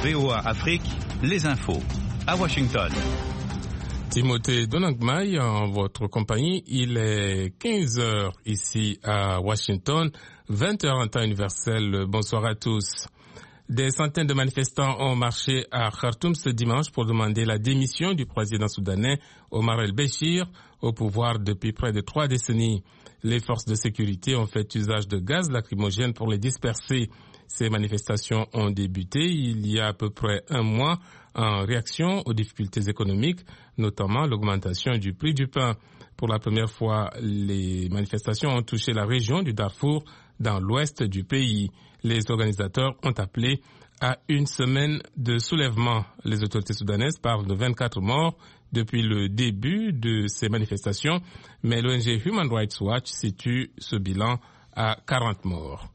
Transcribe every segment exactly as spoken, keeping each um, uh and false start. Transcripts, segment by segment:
V O A Afrique, les infos, à Washington. Timothée Donangmai, en votre compagnie, il est quinze heures ici à Washington, vingt heures en temps universel. Bonsoir à tous. Des centaines de manifestants ont marché à Khartoum ce dimanche pour demander la démission du président soudanais Omar el-Béchir au pouvoir depuis près de trois décennies. Les forces de sécurité ont fait usage de gaz lacrymogène pour les disperser. Ces manifestations ont débuté il y a à peu près un mois en réaction aux difficultés économiques, notamment l'augmentation du prix du pain. Pour la première fois, les manifestations ont touché la région du Darfour dans l'ouest du pays. Les organisateurs ont appelé à une semaine de soulèvement. Les autorités soudanaises parlent de vingt-quatre morts depuis le début de ces manifestations, mais l'O N G Human Rights Watch situe ce bilan à quarante morts.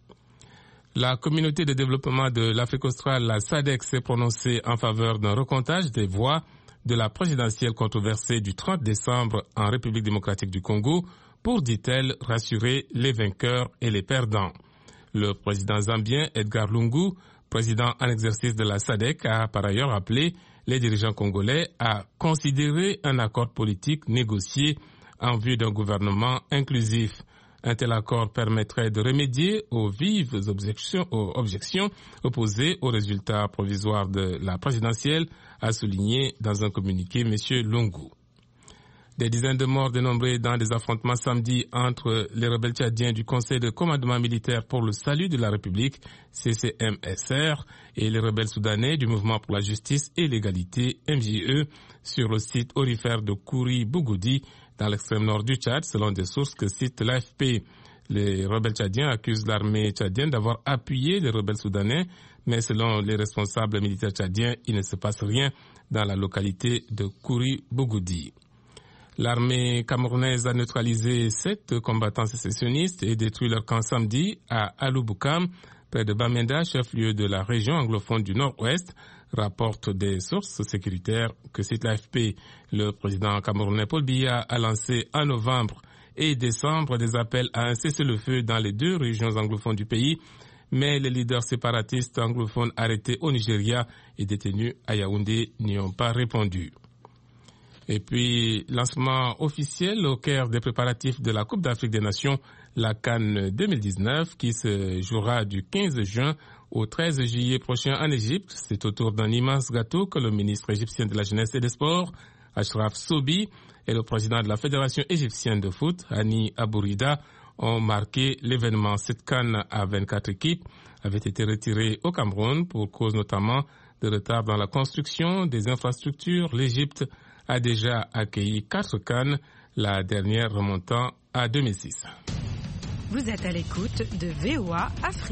La communauté de développement de l'Afrique australe, la S A D C, s'est prononcée en faveur d'un recomptage des voix de la présidentielle controversée du trente décembre en République démocratique du Congo pour, dit-elle, rassurer les vainqueurs et les perdants. Le président zambien Edgar Lungu, président en exercice de la S A D C, a par ailleurs appelé les dirigeants congolais à considérer un accord politique négocié en vue d'un gouvernement inclusif. Un tel accord permettrait de remédier aux vives objections, aux objections opposées aux résultats provisoires de la présidentielle, a souligné dans un communiqué M. Lungu. Des dizaines de morts dénombrés dans des affrontements samedi entre les rebelles tchadiens du Conseil de commandement militaire pour le salut de la République, C C M S R, et les rebelles soudanais du Mouvement pour la justice et l'égalité, M J E, sur le site orifère de Kouri-Bougoudi, dans l'extrême nord du Tchad, selon des sources que cite l'A F P. Les rebelles tchadiens accusent l'armée tchadienne d'avoir appuyé les rebelles soudanais, mais selon les responsables militaires tchadiens, il ne se passe rien dans la localité de Kouri-Bougoudi. L'armée camerounaise a neutralisé sept combattants sécessionnistes et détruit leur camp samedi à Alouboukham, près de Bamenda, chef-lieu de la région anglophone du Nord-Ouest, rapportent des sources sécuritaires que cite l'A F P. Le président camerounais Paul Biya a lancé en novembre et décembre des appels à un cessez-le-feu dans les deux régions anglophones du pays, mais les leaders séparatistes anglophones arrêtés au Nigeria et détenus à Yaoundé n'y ont pas répondu. Et puis, lancement officiel au cœur des préparatifs de la Coupe d'Afrique des Nations, la CAN deux mille dix-neuf, qui se jouera du quinze juin au treize juillet prochain en Égypte. C'est autour d'un immense gâteau que le ministre égyptien de la Jeunesse et des Sports, Ashraf Sobi, et le président de la Fédération égyptienne de foot, Hani Abourida, ont marqué l'événement. Cette CAN à vingt-quatre équipes avait été retirée au Cameroun pour cause notamment de retard dans la construction des infrastructures. L'Égypte a déjà accueilli quatre CAN, la dernière remontant à deux mille six. Vous êtes à l'écoute de V O A Afrique.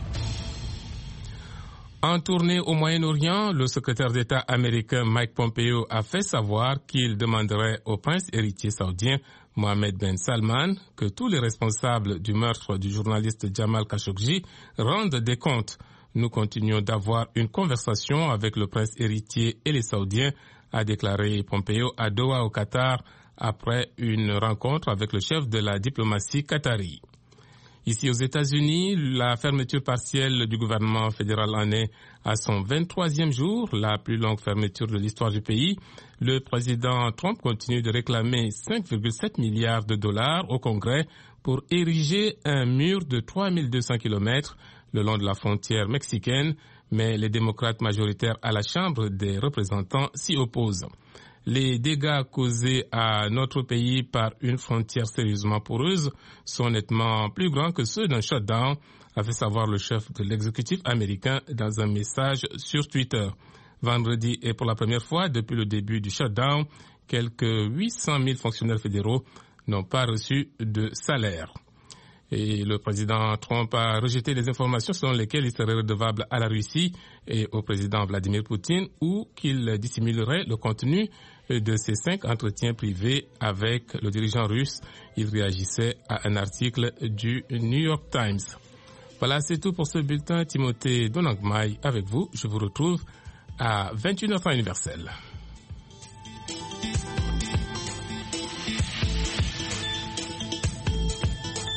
En tournée au Moyen-Orient, le secrétaire d'État américain Mike Pompeo a fait savoir qu'il demanderait au prince héritier saoudien Mohammed Ben Salman que tous les responsables du meurtre du journaliste Jamal Khashoggi rendent des comptes. Nous continuons d'avoir une conversation avec le prince héritier et les Saoudiens, a déclaré Pompeo à Doha au Qatar après une rencontre avec le chef de la diplomatie qatari. Ici aux États-Unis, la fermeture partielle du gouvernement fédéral en est à son vingt-troisième jour, la plus longue fermeture de l'histoire du pays. Le président Trump continue de réclamer cinq virgule sept milliards de dollars au Congrès pour ériger un mur de trois mille deux cents kilomètres le long de la frontière mexicaine, mais les démocrates majoritaires à la Chambre des représentants s'y opposent. Les dégâts causés à notre pays par une frontière sérieusement poreuse sont nettement plus grands que ceux d'un shutdown, a fait savoir le chef de l'exécutif américain dans un message sur Twitter. Vendredi et pour la première fois depuis le début du shutdown, quelques huit cent mille fonctionnaires fédéraux n'ont pas reçu de salaire. Et le président Trump a rejeté les informations selon lesquelles il serait redevable à la Russie et au président Vladimir Poutine ou qu'il dissimulerait le contenu de ses cinq entretiens privés avec le dirigeant russe. Il réagissait à un article du New York Times. Voilà, c'est tout pour ce bulletin. Timothée Donangmai avec vous. Je vous retrouve à vingt et une heures temps universel.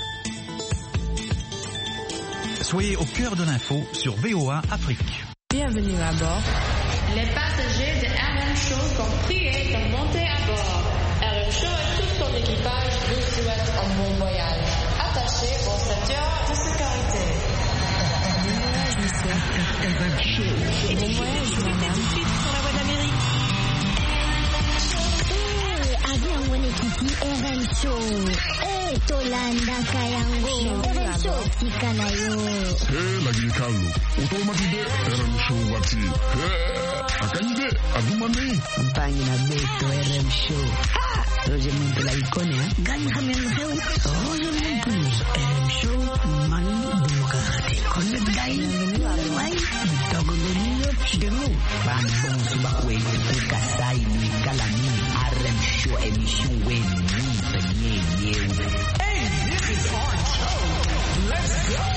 Soyez au cœur de l'info sur V O A Afrique. Bienvenue. Bienvenue à bord. Les passagers de R M Show sont priés de monter à bord. R M Show et tout son équipage vous souhaitent un bon voyage. Attachez vos ceintures de sécurité. R M Show. Et bon voyage, madame. Tout de suite sur la voie d'Amérique. Avion Wenekiti R M Show. Eh, Tolanda Kayango. R M Show Tikanayo. Eh, lagi kalu. Otomatide R M Show wati. Eh, akanyide agumani. Mpangi na beto R M Show. Ah, Roger Muntu la ikone ha. Gani hamen heu. Roger Muntu R M Show mani bumukate. Konne dai. Wai. Togoloniyo chidemu. Bambon subakwe kasai ni kalani. R M Show émission wen ni penye yeu. Hey, this is our show. Let's go.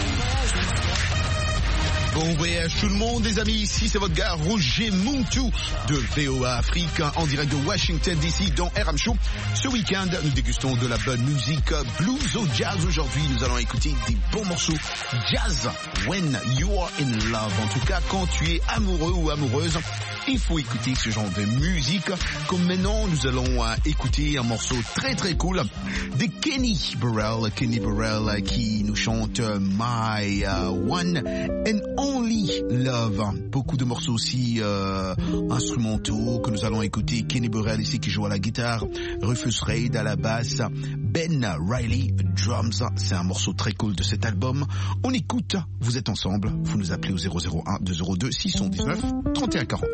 Bon voyage tout le monde les amis, ici c'est votre gars Roger Muntu de V O A Afrique en direct de Washington D C dans R M Show. Ce week-end nous dégustons de la bonne musique blues au jazz. Aujourd'hui nous allons écouter des bons morceaux jazz when you are in love. En tout cas quand tu es amoureux ou amoureuse, il faut écouter ce genre de musique. Comme maintenant nous allons euh, écouter un morceau très très cool de Kenny Burrell. Kenny Burrell qui nous chante uh, My uh, One and Only Love. Beaucoup de morceaux aussi euh, instrumentaux que nous allons écouter. Kenny Burrell ici qui joue à la guitare, Rufus Reid à la basse, Ben Riley drums. C'est un morceau très cool de cet album. On écoute, vous êtes ensemble, vous nous appelez au zéro zéro un deux zéro deux six un neuf trente et un quarante.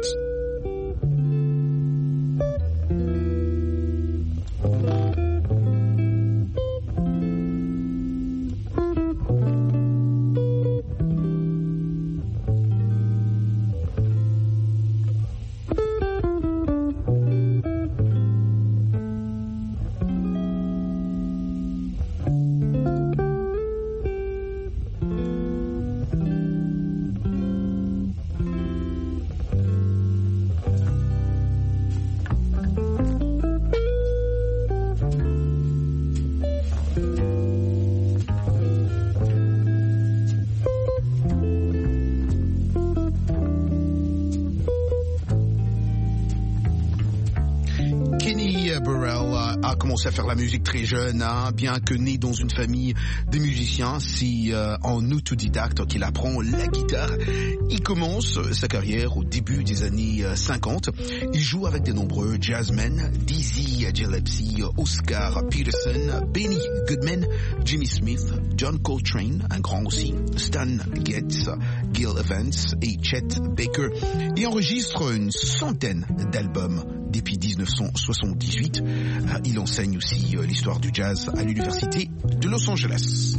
À faire la musique très jeune, hein, bien que né dans une famille de musiciens, c'est euh, en autodidacte qu'il apprend la guitare. Il commence sa carrière au début des années cinquante. Il joue avec de nombreux jazzmen, Dizzy Gillespie, Oscar Peterson, Benny Goodman, Jimmy Smith, John Coltrane, un grand aussi, Stan Getz, Gil Evans et Chet Baker. Il enregistre une centaine d'albums depuis dix-neuf cent soixante-dix-huit. Il enseigne aussi l'histoire du jazz à l'université de Los Angeles.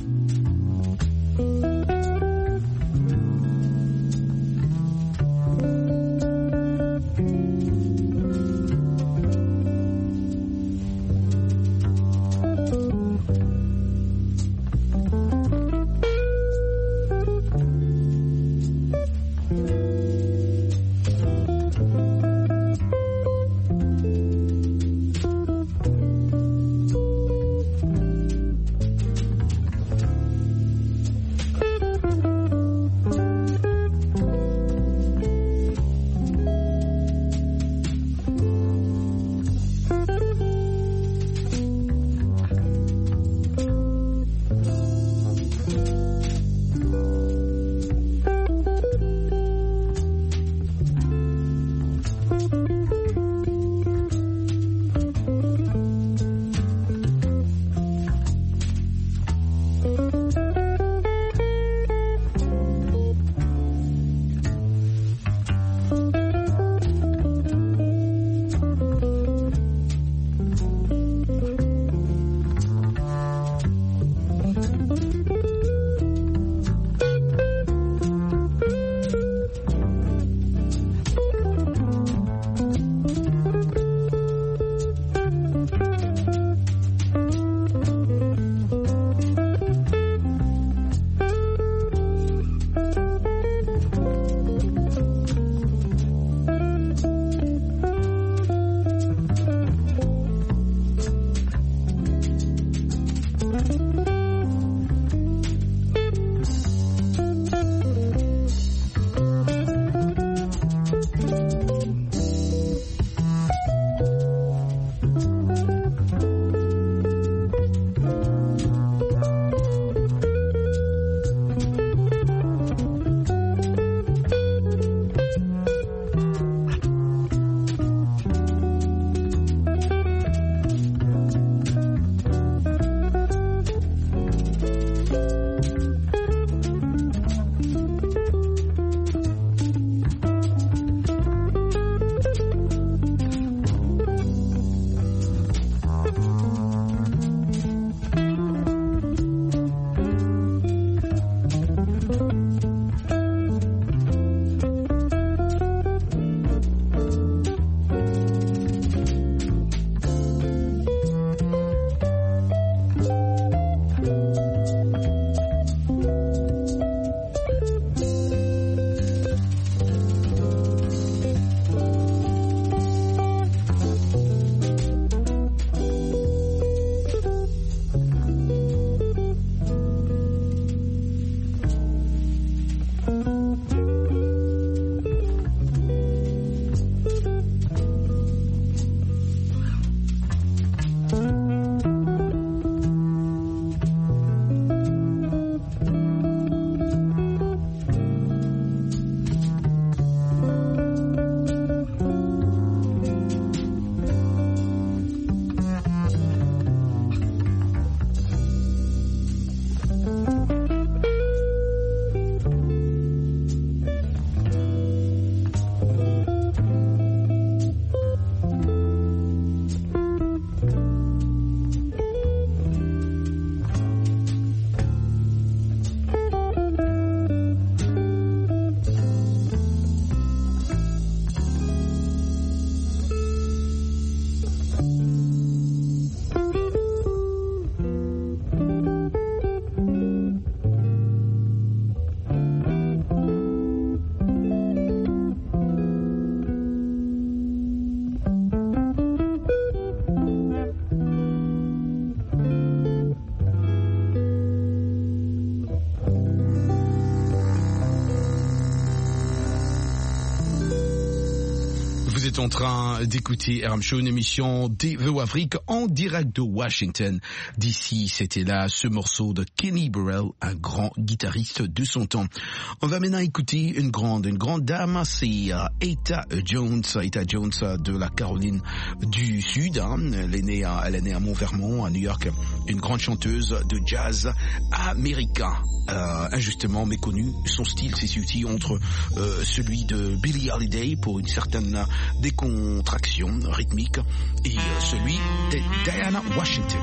Vous êtes en train d'écouter R M Show, une émission des V O Afrique en direct de Washington. D'ici, c'était là ce morceau de Kenny Burrell, un grand guitariste de son temps. On va maintenant écouter une grande, une grande dame, c'est uh, Etta Jones, Etta Jones de la Caroline du Sud. Hein. Elle est née à, elle est née à Mont-Vermont, à New York, une grande chanteuse de jazz américain. Euh, injustement méconnu. Son style s'est situé entre euh, celui de Billie Holiday pour une certaine décontraction rythmique et euh, celui de Diana Washington.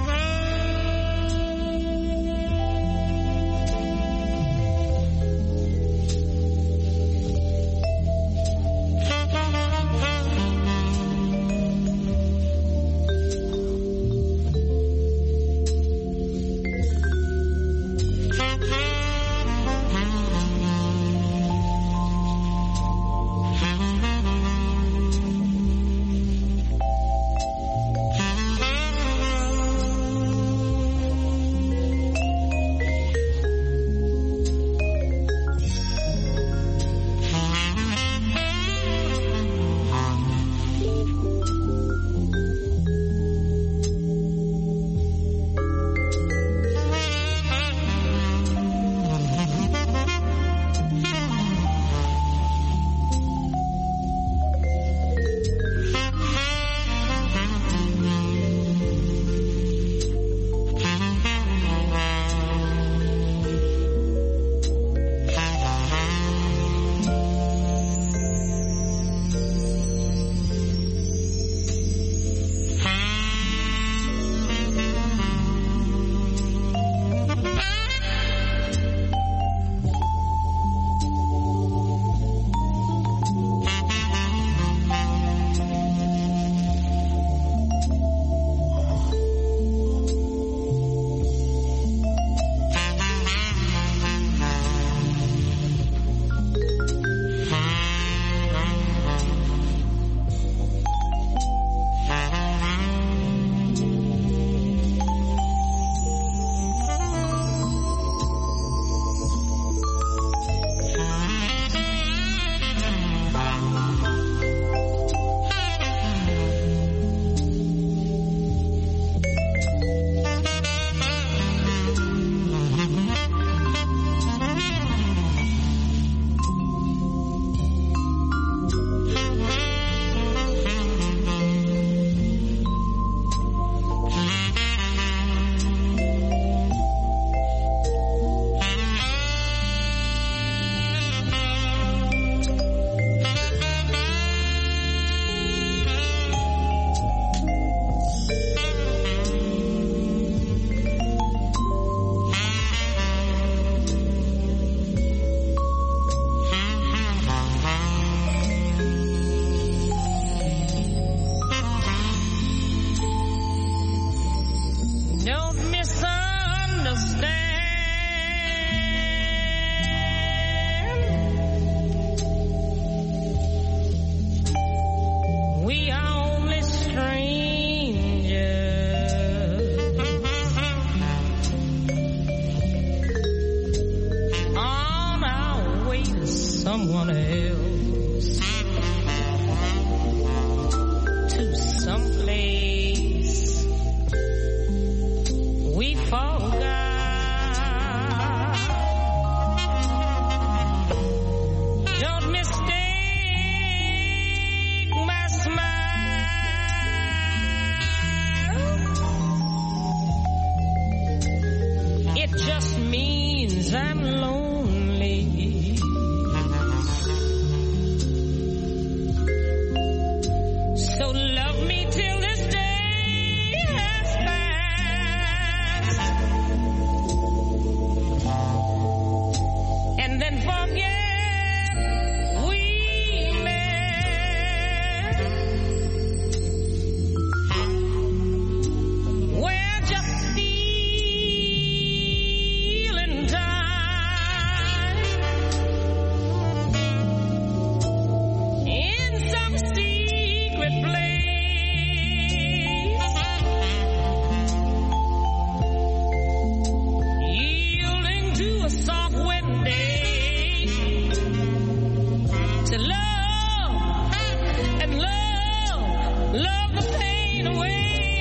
love the pain away.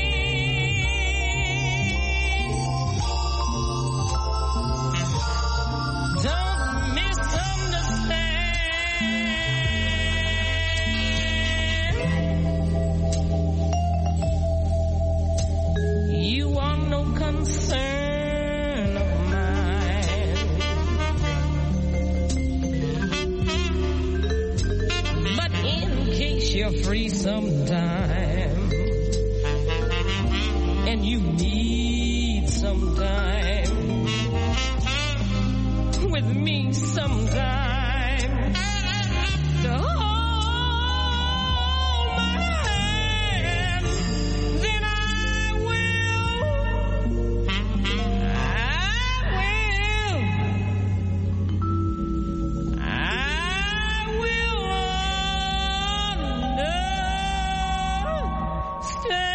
Don't misunderstand. You are no concern of mine. But in case you're free sometime and you need some time with me sometime to hold my hand, then I will, I will, I will understand.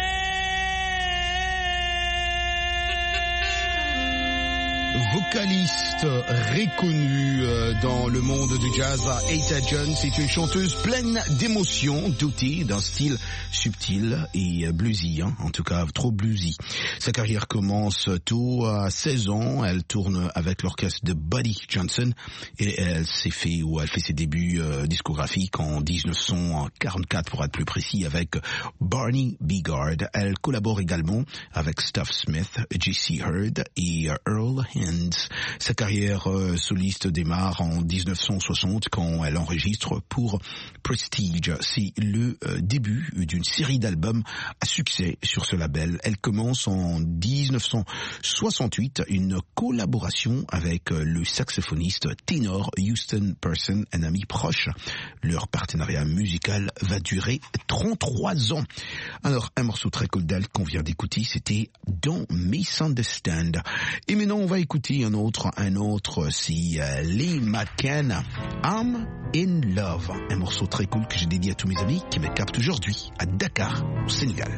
Vocaliste reconnue dans le monde du jazz, Etta Jones est une chanteuse pleine d'émotions, dotée d'un style subtil et bluesy, hein, en tout cas trop bluesy. Sa carrière commence tôt, à seize ans, elle tourne avec l'orchestre de Buddy Johnson et elle s'est fait, ou elle fait ses débuts euh, discographiques en dix-neuf cent quarante-quatre pour être plus précis avec Barney Bigard. Elle collabore également avec Stuff Smith, J C Heard et Earl Hines. Sa carrière euh, soliste démarre en dix-neuf cent soixante quand elle enregistre pour Prestige. C'est le euh, début d'une série d'albums à succès sur ce label. Elle commence en dix-neuf cent soixante-huit une collaboration avec euh, le saxophoniste ténor Houston Person, un ami proche. Leur partenariat musical va durer trente-trois ans. Alors, un morceau très cool d'elle qu'on vient d'écouter, c'était Don't Misunderstand. Et maintenant, on va écouter un autre, un autre, c'est euh, Lee McCann, I'm in Love. Un morceau très cool que j'ai dédié à tous mes amis qui me captent aujourd'hui à Dakar, au Sénégal.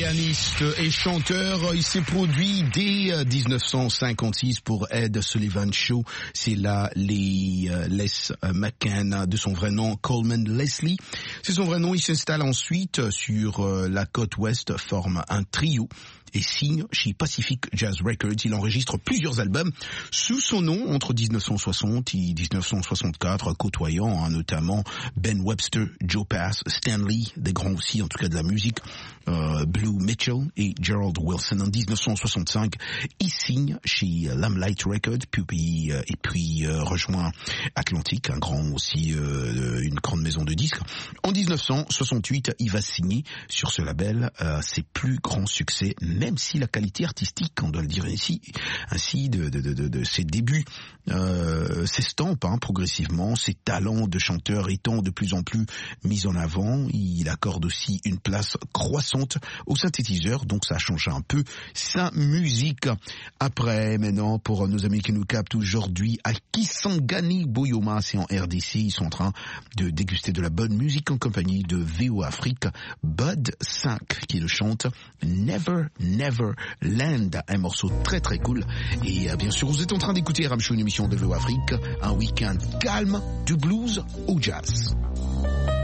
pianiste et chanteur. Il s'est produit dès dix-neuf cent cinquante-six pour Ed Sullivan Show. C'est là les euh, Les McCann, de son vrai nom Coleman Leslie. C'est son vrai nom. Il s'installe ensuite sur euh, la côte ouest, forme un trio et signe chez Pacific Jazz Records. Il enregistre plusieurs albums sous son nom entre dix-neuf cent soixante et dix-neuf cent soixante-quatre, côtoyant hein, notamment Ben Webster, Joe Pass, Stanley, des grands aussi en tout cas de la musique, euh, Blue Mitchell et Gerald Wilson. En dix-neuf cent soixante-cinq, il signe chez Limelight Records, puis euh, et puis euh, rejoint Atlantic, un grand aussi euh, une grande maison de disques. En dix-neuf cent soixante-huit, il va signer sur ce label euh, ses plus grands succès, même si la qualité artistique, on doit le dire ainsi, ainsi de, de, de, de, de ses débuts euh, s'estampe hein, progressivement, ses talents de chanteur étant de plus en plus mis en avant. Il accorde aussi une place croissante au synthétiseur, donc ça change un peu sa musique. Après, maintenant, pour nos amis qui nous captent aujourd'hui, à Kisangani Boyoma, c'est en R D C, ils sont en train de déguster de la bonne musique en compagnie de V O Afrique, Bud cinq qui le chante, Never Never Land, un morceau très très cool. Et euh, bien sûr, vous êtes en train d'écouter R M Show, une émission de V O Afrique, un week-end calme du blues au jazz.